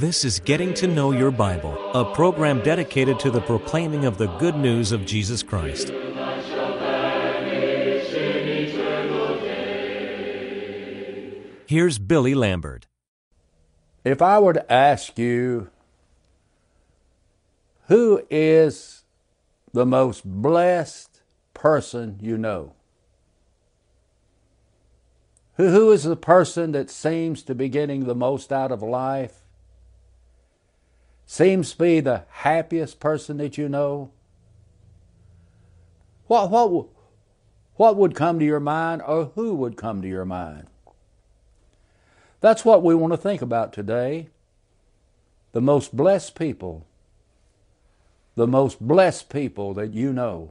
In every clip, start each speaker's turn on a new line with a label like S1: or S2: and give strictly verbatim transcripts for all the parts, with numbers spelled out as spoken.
S1: This is Getting to Know Your Bible, a program dedicated to the proclaiming of the good news of Jesus Christ. Here's Billy Lambert.
S2: If I were to ask you, who is the most blessed person you know? Who, who is the person that seems to be getting the most out of life? Seems to be the happiest person that you know? What, what, what would come to your mind, or who would come to your mind? That's what we want to think about today. The most blessed people. The most blessed people that you know.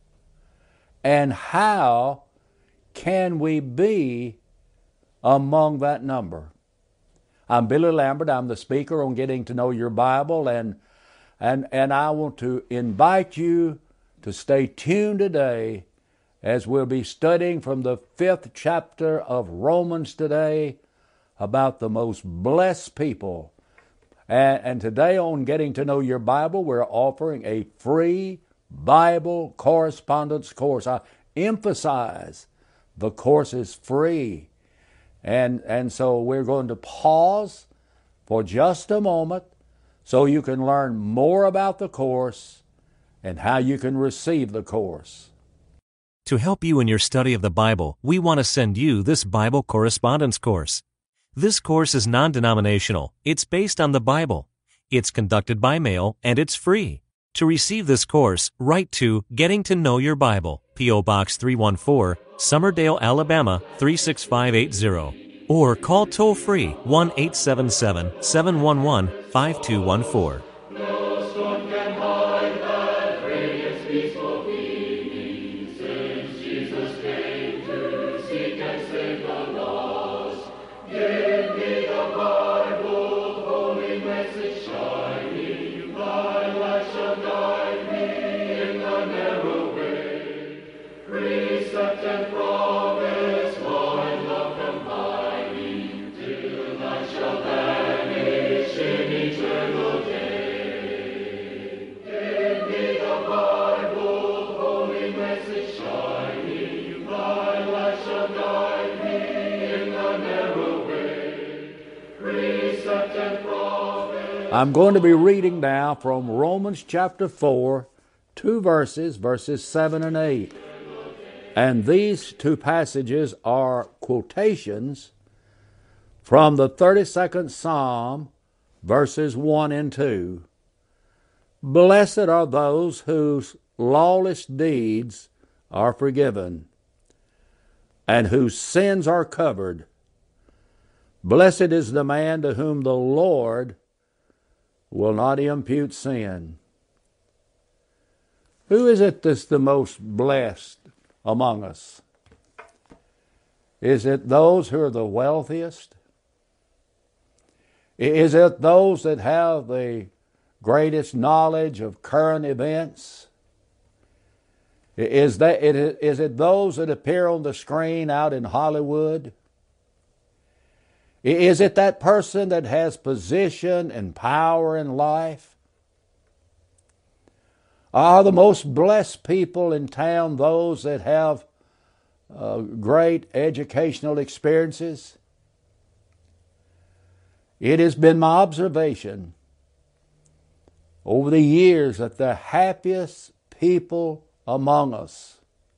S2: And how can we be among that number? I'm Billy Lambert. I'm the speaker on Getting to Know Your Bible, and and and I want to invite you to stay tuned today as we'll be studying from the fifth chapter of Romans today about the most blessed people. And, and today on Getting to Know Your Bible, we're offering a free Bible correspondence course. I emphasize the course is free. And, and so we're going to pause for just a moment so you can learn more about the course and how you can receive the course.
S1: To help you in your study of the Bible, we want to send you this Bible correspondence course. This course is non-denominational. It's based on the Bible. It's conducted by mail, and it's free. To receive this course, write to Getting to Know Your Bible, P O Box three one four, Summerdale, Alabama three six five eight zero, or call toll-free one eight seven seven, seven one one, five two one four.
S3: No storm can hide that radiance peaceful beaming, since Jesus came to seek and save the lost. Give me the Bible, holy message shining, thy light shall guide me in the narrow way. Precept and promise, my love combining, till I shall vanish in eternal day. Give me the Bible, holy message shining, thy light shall guide me in the narrow way. Precept and promise.
S2: I'm going to be reading now from Romans chapter four, two verses, verses seven and eight. And these two passages are quotations from the thirty-second Psalm, verses one and two. Blessed are those whose lawless deeds are forgiven, and whose sins are covered. Blessed is the man to whom the Lord will not impute sin. Who is it that's the most blessed among us? Is it those who are the wealthiest? Is it those that have the greatest knowledge of current events? Is, that, is it those that appear on the screen out in Hollywood? Is it that person that has position and power in life? Are the most blessed people in town those that have uh, great educational experiences? It has been my observation over the years that the happiest people among us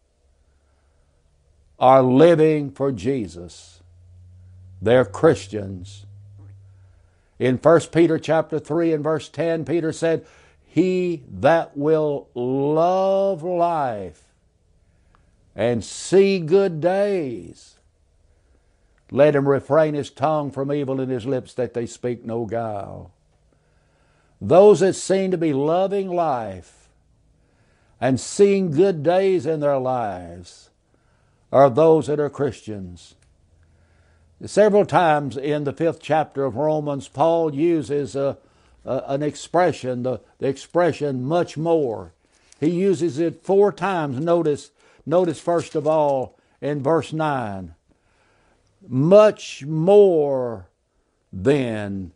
S2: are living for Jesus. They're Christians. In First Peter chapter three and verse ten, Peter said, "He that will love life and see good days, let him refrain his tongue from evil and his lips that they speak no guile." Those that seem to be loving life and seeing good days in their lives are those that are Christians. Several times in the fifth chapter of Romans, Paul uses a, a, an expression, the, the expression much more. He uses it four times. Notice, notice first of all in verse nine. Much more then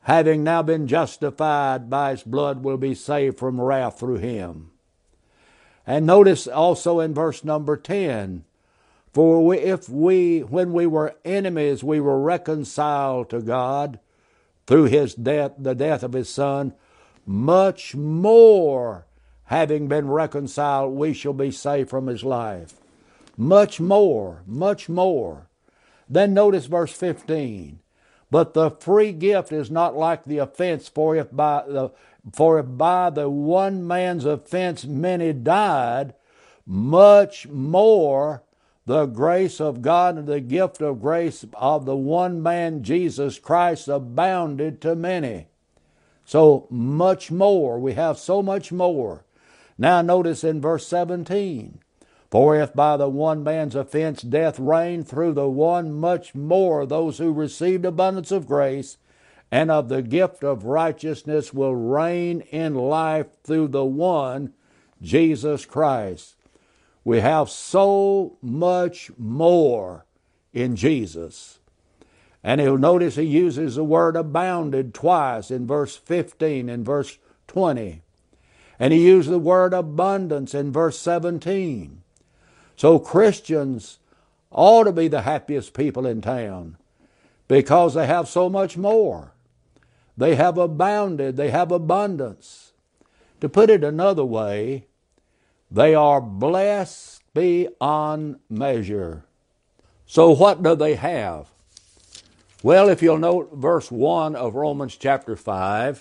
S2: having now been justified by his blood, will be saved from wrath through him. And notice also in verse number ten, for we, if we, when we were enemies, we were reconciled to God through his death, the death of his Son, much more, having been reconciled, we shall be saved from his life. Much more, much more. Then notice verse fifteen. But the free gift is not like the offense, for if by the for if by the one man's offense many died, much more the grace of God and the gift of grace of the one man Jesus Christ abounded to many. So much more. We have so much more. Now notice in verse seventeen. For if by the one man's offense death reigned through the one, much more those who received abundance of grace and of the gift of righteousness will reign in life through the one, Jesus Christ. We have so much more in Jesus. And you'll notice he uses the word abounded twice in verse fifteen and verse twenty. And he used the word abundance in verse seventeen. So Christians ought to be the happiest people in town because they have so much more. They have abounded. They have abundance. To put it another way, they are blessed beyond measure. So what do they have? Well, if you'll note verse one of Romans chapter five,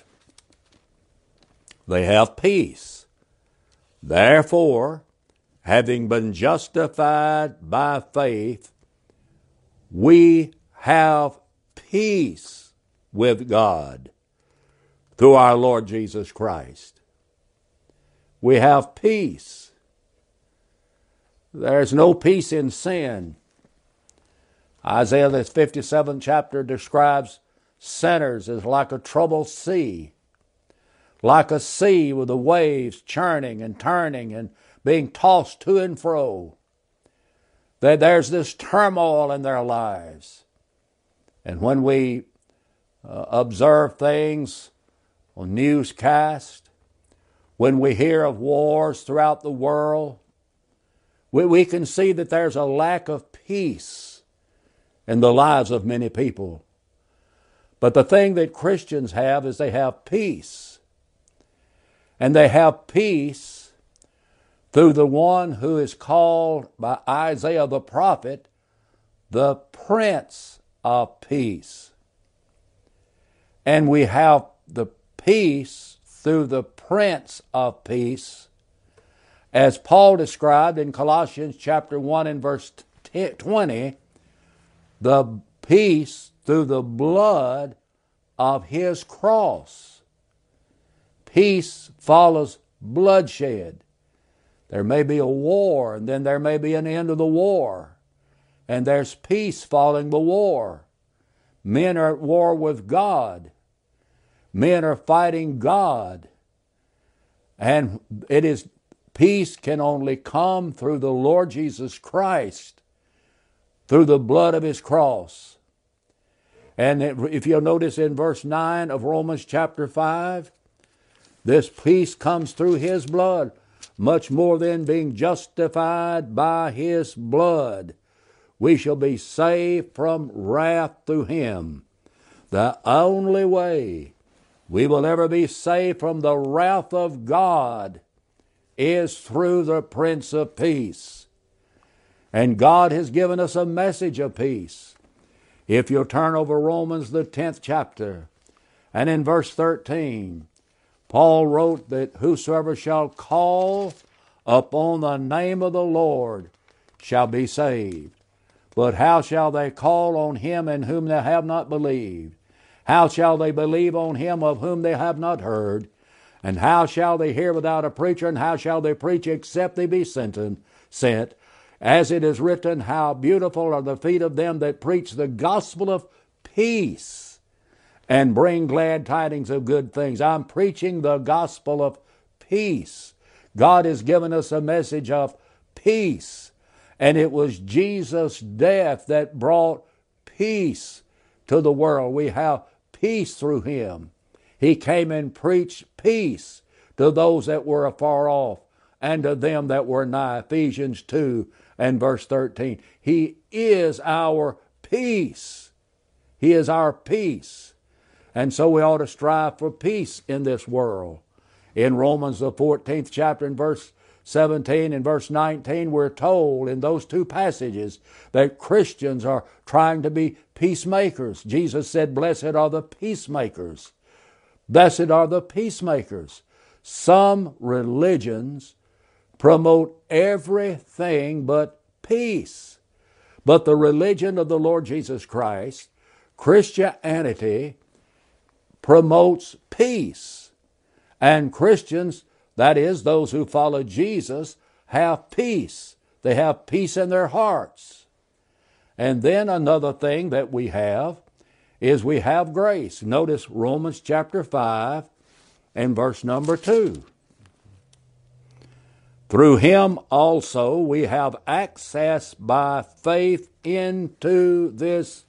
S2: they have peace. Therefore, having been justified by faith, we have peace with God through our Lord Jesus Christ. We have peace. There's no peace in sin. Isaiah, the fifty-seventh chapter, describes sinners as like a troubled sea, like a sea with the waves churning and turning and being tossed to and fro. That there's this turmoil in their lives. And when we uh, observe things on newscast, when we hear of wars throughout the world, we, we can see that there's a lack of peace in the lives of many people. But the thing that Christians have is they have peace. And they have peace through the one who is called by Isaiah the prophet the Prince of Peace. And we have the peace through the Prince of Peace, as Paul described in Colossians chapter one and verse twenty, the peace through the blood of his cross. Peace follows bloodshed. There may be a war, and then there may be an end of the war. And there's peace following the war. Men are at war with God. Men are fighting God. And it is peace can only come through the Lord Jesus Christ, through the blood of his cross. And if you'll notice in verse nine of Romans chapter five, this peace comes through his blood. Much more than being justified by his blood, we shall be saved from wrath through him. The only way we will ever be saved from the wrath of God is through the Prince of Peace. And God has given us a message of peace. If you'll turn over Romans, the tenth chapter, and in verse thirteen, Paul wrote that whosoever shall call upon the name of the Lord shall be saved. But how shall they call on him in whom they have not believed? How shall they believe on him of whom they have not heard? And how shall they hear without a preacher? And how shall they preach except they be sent? sent? As it is written, how beautiful are the feet of them that preach the gospel of peace and bring glad tidings of good things. I'm preaching the gospel of peace. God has given us a message of peace. And it was Jesus' death that brought peace to the world. We have peace through him. He came and preached peace to those that were afar off and to them that were nigh. Ephesians two and verse thirteen. He is our peace. He is our peace. And so we ought to strive for peace in this world. In Romans, the fourteenth chapter, and verse seventeen and verse nineteen, we're told in those two passages that Christians are trying to be peacemakers. Jesus said, "Blessed are the peacemakers." Blessed are the peacemakers. Some religions promote everything but peace. But the religion of the Lord Jesus Christ, Christianity, promotes peace. And Christians, that is, those who follow Jesus, have peace. They have peace in their hearts. And then another thing that we have is we have grace. Notice Romans chapter five and verse number two. Through him also we have access by faith into this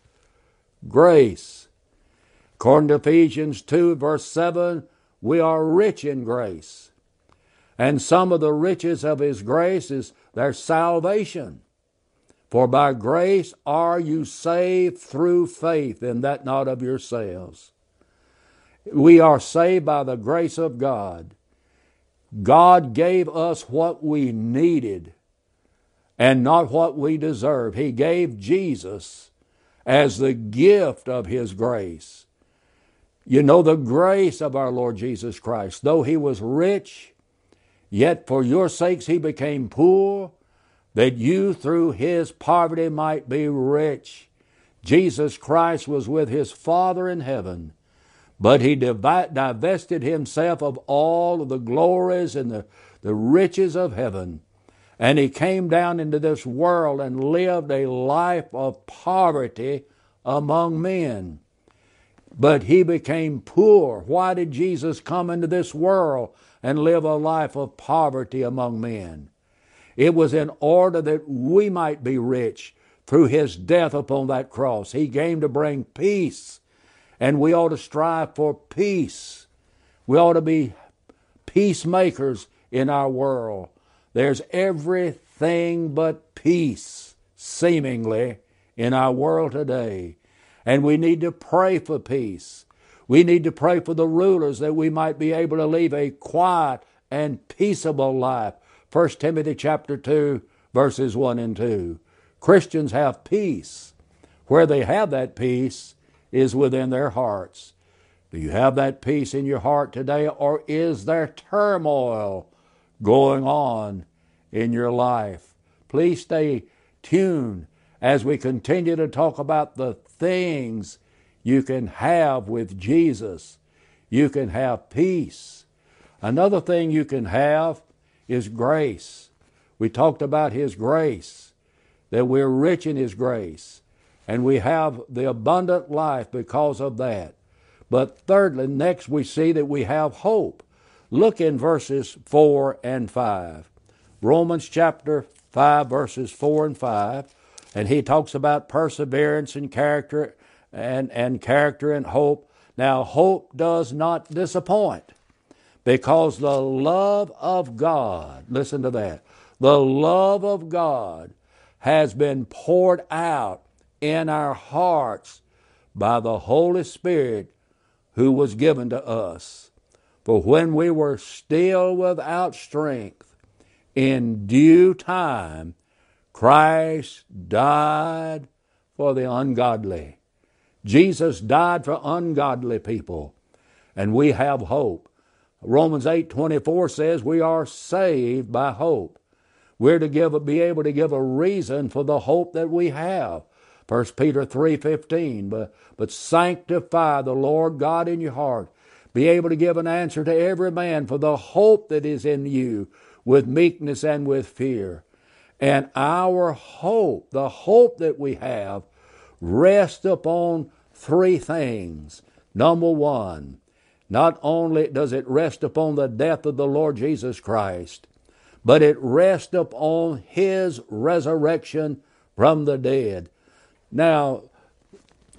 S2: grace. According to Ephesians two verse seven, we are rich in grace. And some of the riches of his grace is their salvation. For by grace are you saved through faith, and that not of yourselves. We are saved by the grace of God. God gave us what we needed and not what we deserve. He gave Jesus as the gift of his grace. You know the grace of our Lord Jesus Christ. Though he was rich, yet for your sakes he became poor, that you through his poverty might be rich. Jesus Christ was with his Father in heaven, but he divested himself of all of the glories and the, the riches of heaven. And he came down into this world and lived a life of poverty among men. But he became poor. Why did Jesus come into this world and live a life of poverty among men? It was in order that we might be rich through his death upon that cross. He came to bring peace, and we ought to strive for peace. We ought to be peacemakers in our world. There's everything but peace, seemingly, in our world today. And we need to pray for peace. We need to pray for the rulers that we might be able to live a quiet and peaceable life. First Timothy chapter two, verses one and two. Christians have peace. Where they have that peace is within their hearts. Do you have that peace in your heart today, or is there turmoil going on in your life? Please stay tuned as we continue to talk about the things you can have with Jesus. You can have peace. Another thing you can have is grace. We talked about his grace, that we're rich in his grace, and we have the abundant life because of that. But thirdly, next we see that we have hope. Look in verses four and five. Romans chapter five, verses four and five, and he talks about perseverance and character and, and character and hope. Now, hope does not disappoint, because the love of God, listen to that, the love of God has been poured out in our hearts by the Holy Spirit who was given to us. For when we were still without strength, in due time, Christ died for the ungodly. Jesus died for ungodly people, and we have hope. Romans eight twenty-four says we are saved by hope. We're to give, be able to give a reason for the hope that we have. First Peter three fifteen, but, but sanctify the Lord God in your heart. Be able to give an answer to every man for the hope that is in you with meekness and with fear. And our hope, the hope that we have, rests upon three things. Number one, not only does it rest upon the death of the Lord Jesus Christ, but it rests upon his resurrection from the dead. Now,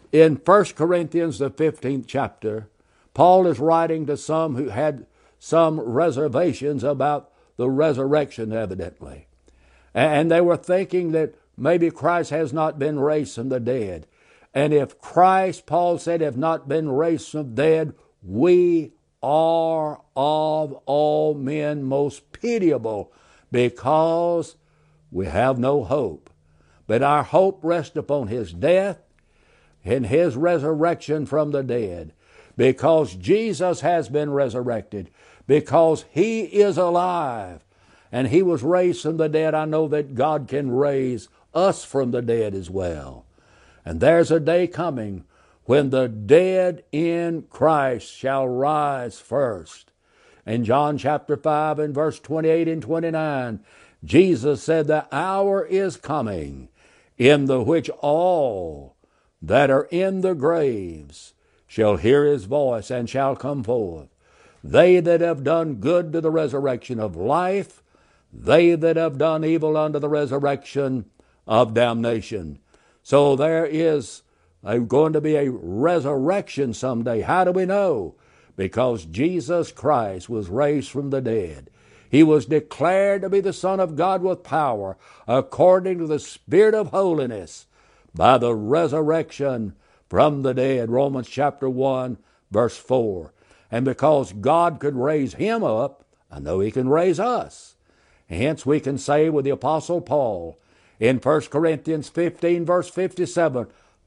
S2: In First Corinthians, the fifteenth chapter, Paul is writing to some who had some reservations about the resurrection, evidently. And they were thinking that maybe Christ has not been raised from the dead. And if Christ, Paul said, have not been raised from the dead, we are of all men most pitiable, because we have no hope. But our hope rests upon His death and His resurrection from the dead. Because Jesus has been resurrected, because He is alive, and He was raised from the dead, I know that God can raise us from the dead as well. And there's a day coming when the dead in Christ shall rise first. In John chapter five and verse twenty-eight and twenty-nine, Jesus said, the hour is coming in the which all that are in the graves shall hear His voice and shall come forth. They that have done good to the resurrection of life, they that have done evil unto the resurrection of damnation. So there is a, going to be a resurrection someday. How do we know? Because Jesus Christ was raised from the dead. He was declared to be the Son of God with power, according to the Spirit of holiness, by the resurrection from the dead. Romans chapter one, verse four. And because God could raise Him up, I know He can raise us. Hence we can say with the Apostle Paul in First Corinthians fifteen, verse fifty-seven,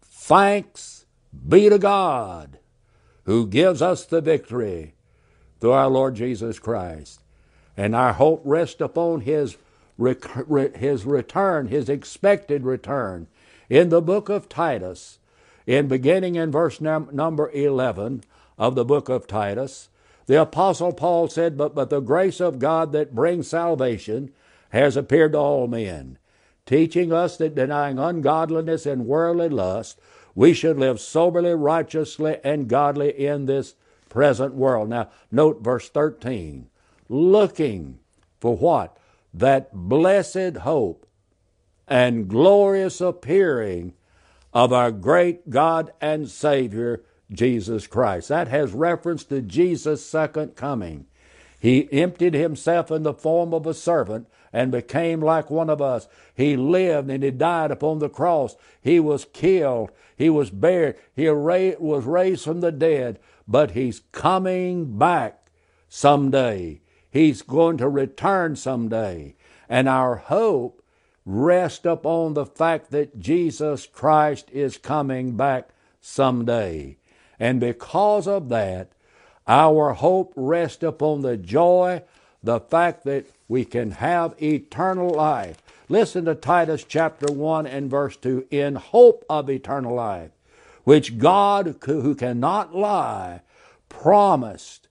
S2: thanks be to God who gives us the victory through our Lord Jesus Christ. And our hope rests upon His, rec- His return, His expected return. In the book of Titus, in beginning in verse num- number eleven of the book of Titus, the Apostle Paul said, but, but the grace of God that brings salvation has appeared to all men, teaching us that denying ungodliness and worldly lust, we should live soberly, righteously, and godly in this present world. Now, note verse thirteen. Looking for what? That blessed hope and glorious appearing of our great God and Savior, Jesus Christ. That has reference to Jesus' second coming. He emptied Himself in the form of a servant and became like one of us. He lived and He died upon the cross. He was killed. He was buried. He was raised from the dead. But He's coming back someday. He's going to return someday. And our hope rests upon the fact that Jesus Christ is coming back someday. And because of that, our hope rests upon the joy, the fact that we can have eternal life. Listen to Titus chapter one and verse two. In hope of eternal life, which God, who cannot lie, promised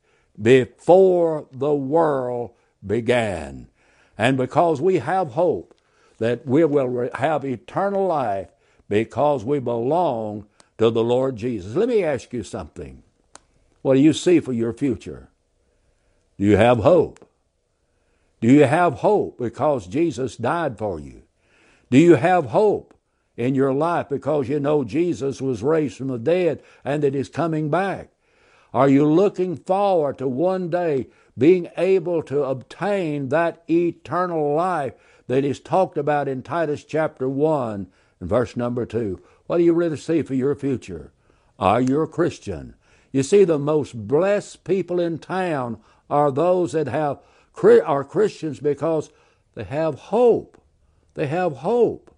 S2: before the world began. And because we have hope that we will have eternal life because we belong to the Lord Jesus. Let me ask you something. What do you see for your future? Do you have hope? Do you have hope because Jesus died for you? Do you have hope in your life because you know Jesus was raised from the dead and that He's coming back? Are you looking forward to one day being able to obtain that eternal life that is talked about in Titus chapter one and verse number two? What do you really see for your future? Are you a Christian? You see, the most blessed people in town are those that have are Christians because they have hope. They have hope.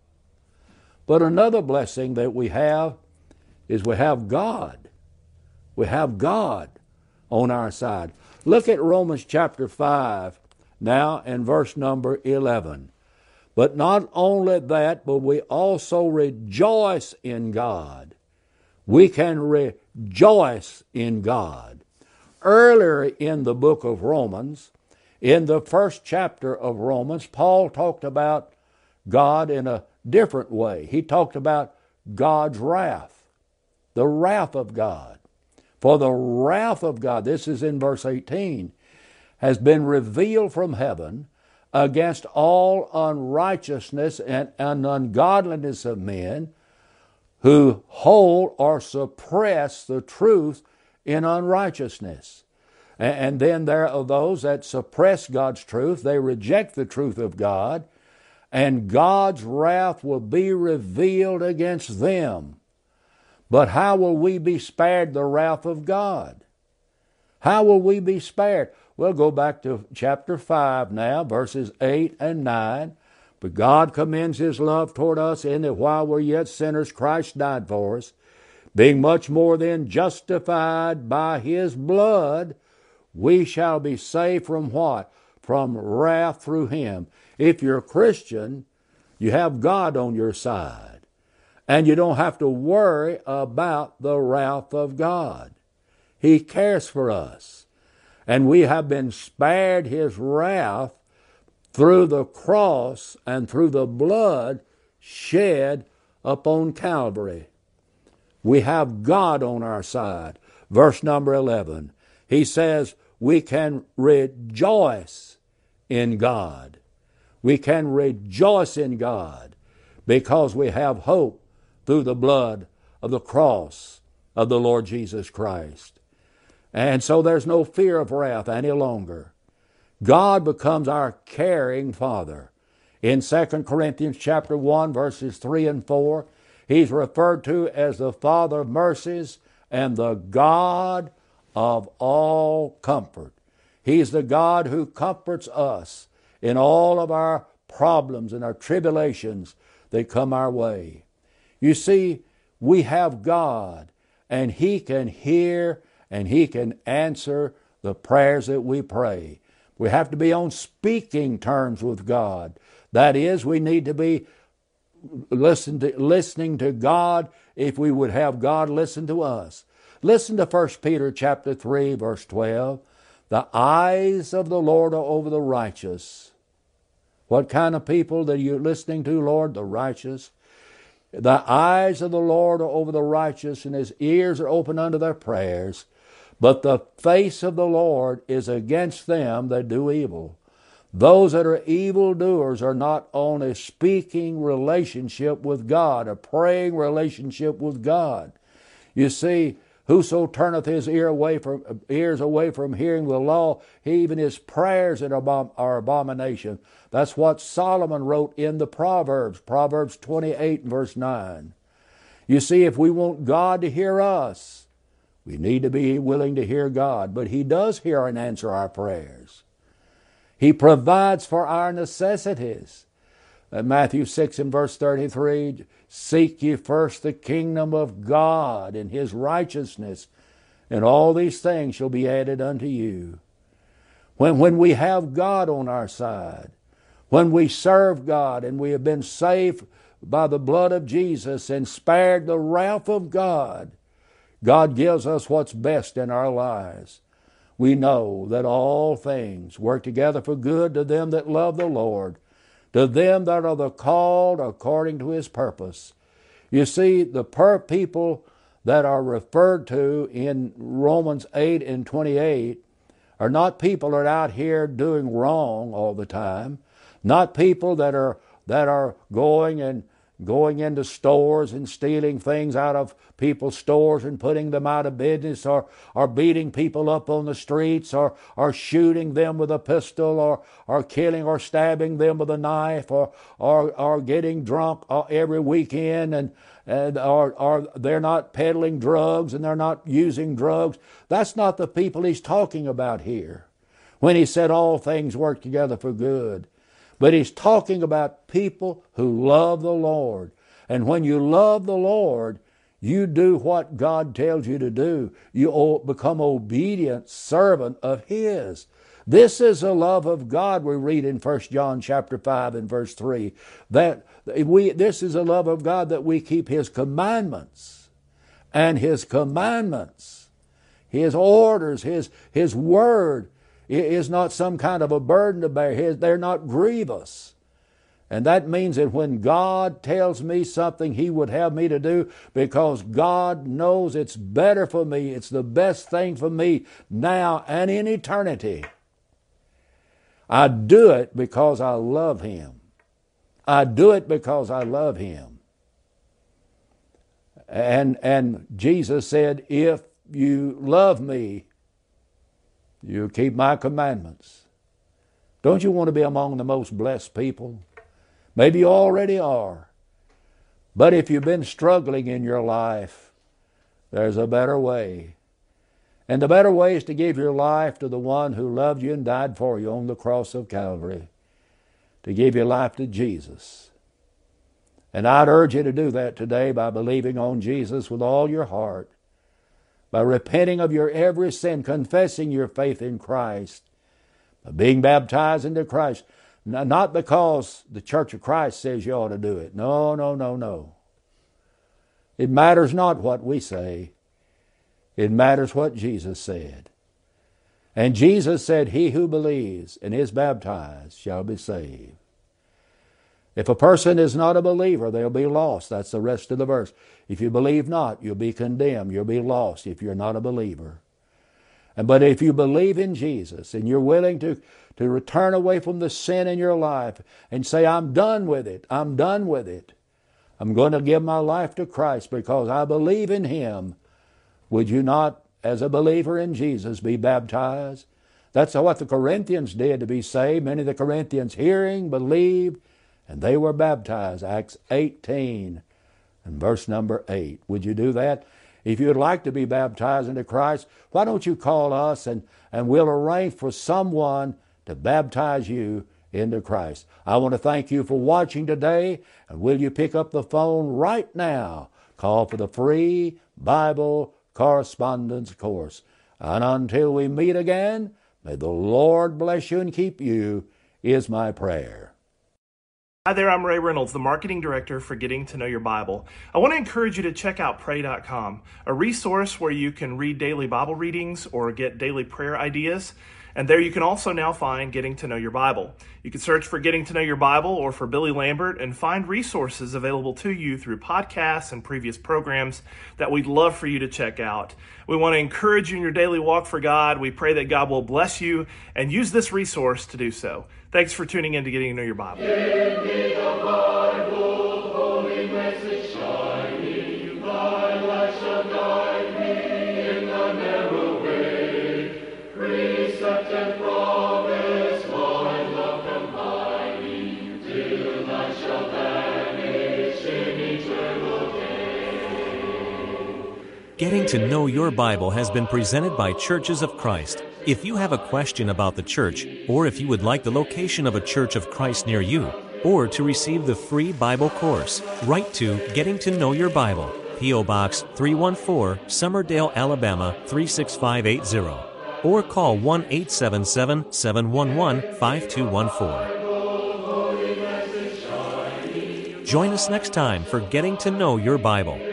S2: But another blessing that we have is we have God. We have God on our side. Look at Romans chapter five now and verse number eleven. But not only that, but we also rejoice in God. We can rejoice in God. Earlier in the book of Romans, in the first chapter of Romans, Paul talked about God in a different way. He talked about God's wrath, the wrath of God. For the wrath of God, this is in verse eighteen, has been revealed from heaven against all unrighteousness and, and ungodliness of men who hold or suppress the truth in unrighteousness. And then there are those that suppress God's truth. They reject the truth of God, and God's wrath will be revealed against them. But how will we be spared the wrath of God? How will we be spared? Well, go back to chapter five now, verses eight and nine. But God commends His love toward us in that while we're yet sinners, Christ died for us. Being much more than justified by His blood, we shall be saved from what? From wrath through Him. If you're a Christian, you have God on your side. And you don't have to worry about the wrath of God. He cares for us. And we have been spared His wrath through the cross and through the blood shed upon Calvary. We have God on our side. Verse number eleven. He says we can rejoice in God. We can rejoice in God because we have hope through the blood of the cross of the Lord Jesus Christ. And so there's no fear of wrath any longer. God becomes our caring Father. In Second Corinthians chapter one, verses three and four, He's referred to as the Father of mercies and the God of all comfort. He's the God who comforts us in all of our problems and our tribulations that come our way. You see, we have God, and He can hear and He can answer the prayers that we pray. We have to be on speaking terms with God. That is, we need to be listen to, listening to God if we would have God listen to us. Listen to First Peter chapter three, verse twelve. The eyes of the Lord are over the righteous. What kind of people that you're listening to, Lord? The righteous. The eyes of the Lord are over the righteous, and His ears are open unto their prayers. But the face of the Lord is against them that do evil. Those that are evildoers are not on a speaking relationship with God, a praying relationship with God. You see, whoso turneth his ear away from ears away from hearing the law, even his prayers are abomination. That's what Solomon wrote in the Proverbs, Proverbs twenty-eight and verse nine. You see, if we want God to hear us, we need to be willing to hear God. But He does hear and answer our prayers. He provides for our necessities. Uh, Matthew six and verse thirty-three, seek ye first the kingdom of God and His righteousness, and all these things shall be added unto you. When, when we have God on our side, when we serve God and we have been saved by the blood of Jesus and spared the wrath of God, God gives us what's best in our lives. We know that all things work together for good to them that love the Lord, to them that are the called according to His purpose. You see, the per people that are referred to in Romans eight and twenty-eight are not people that are out here doing wrong all the time, not people that are that are going and going into stores and stealing things out of people's stores and putting them out of business, or, or beating people up on the streets, or, or shooting them with a pistol, or, or killing or stabbing them with a knife, or, or, or getting drunk every weekend, and, and or, or they're not peddling drugs and they're not using drugs. That's not the people He's talking about here when He said all things work together for good. But He's talking about people who love the Lord. And when you love the Lord, you do what God tells you to do. You become obedient servant of His. This is the love of God we read in First John chapter five and verse three. That we, this is the love of God, that we keep His commandments. And His commandments, His orders, His, His word is not some kind of a burden to bear. His, they're not grievous. And that means that when God tells me something He would have me to do, because God knows it's better for me, it's the best thing for me now and in eternity, I do it because I love Him. I do it because I love Him. And, and Jesus said, if you love me, you keep my commandments. Don't you want to be among the most blessed people? Maybe you already are. But if you've been struggling in your life, there's a better way. And the better way is to give your life to the one who loved you and died for you on the cross of Calvary. To give your life to Jesus. And I'd urge you to do that today by believing on Jesus with all your heart. By repenting of your every sin, confessing your faith in Christ. By being baptized into Christ. Not because the Church of Christ says you ought to do it. No, no, no, no. It matters not what we say. It matters what Jesus said. And Jesus said, he who believes and is baptized shall be saved. If a person is not a believer, they'll be lost. That's the rest of the verse. If you believe not, you'll be condemned. You'll be lost if you're not a believer. But if you believe in Jesus and you're willing to, to return away from the sin in your life and say, I'm done with it, I'm done with it. I'm going to give my life to Christ because I believe in Him. Would you not, as a believer in Jesus, be baptized? That's what the Corinthians did to be saved. Many of the Corinthians hearing, believed, and they were baptized. Acts eighteen and verse number eight. Would you do that? If you'd like to be baptized into Christ, why don't you call us and, and we'll arrange for someone to baptize you into Christ. I want to thank you for watching today, and will you pick up the phone right now? Call for the free Bible correspondence course. And until we meet again, may the Lord bless you and keep you, is my prayer.
S4: Hi there, I'm Ray Reynolds, the Marketing Director for Getting to Know Your Bible. I want to encourage you to check out pray dot com, a resource where you can read daily Bible readings or get daily prayer ideas. And there you can also now find Getting to Know Your Bible. You can search for Getting to Know Your Bible or for Billy Lambert and find resources available to you through podcasts and previous programs that we'd love for you to check out. We want to encourage you in your daily walk for God. We pray that God will bless you and use this resource to do so. Thanks for tuning in to Getting to Know Your Bible.
S3: Give me the Bible, holy message shining, thy light shall guide me in the narrow way. Precept and promise, my love combining, till I shall vanish in eternal day.
S1: Getting to Know Your Bible has been presented by Churches of Christ. If you have a question about the church, or if you would like the location of a Church of Christ near you, or to receive the free Bible course, write to Getting to Know Your Bible, P O Box three one four, Summerdale, Alabama three six five eight zero, or call one eight seven seven, seven one one, five two one four. Join us next time for Getting to Know Your Bible.